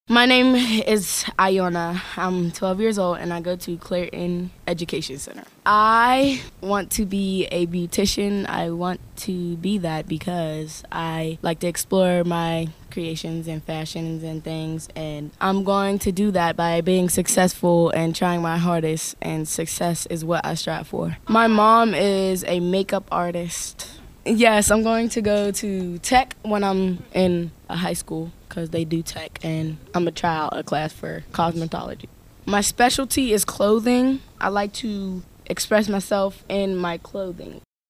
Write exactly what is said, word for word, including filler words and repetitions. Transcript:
My name is Iona. I'm twelve years old and I go to Clairton Education Center. I want to be a beautician. I want to be that because I like to explore my creations and fashions and things, and I'm going to do that by being successful and trying my hardest, and success is what I strive for. My mom is a makeup artist. Yes, I'm going to go to tech when I'm in a high school because they do tech, and I'm going to try out a class for cosmetology. My specialty is clothing. I like to express myself in my clothing.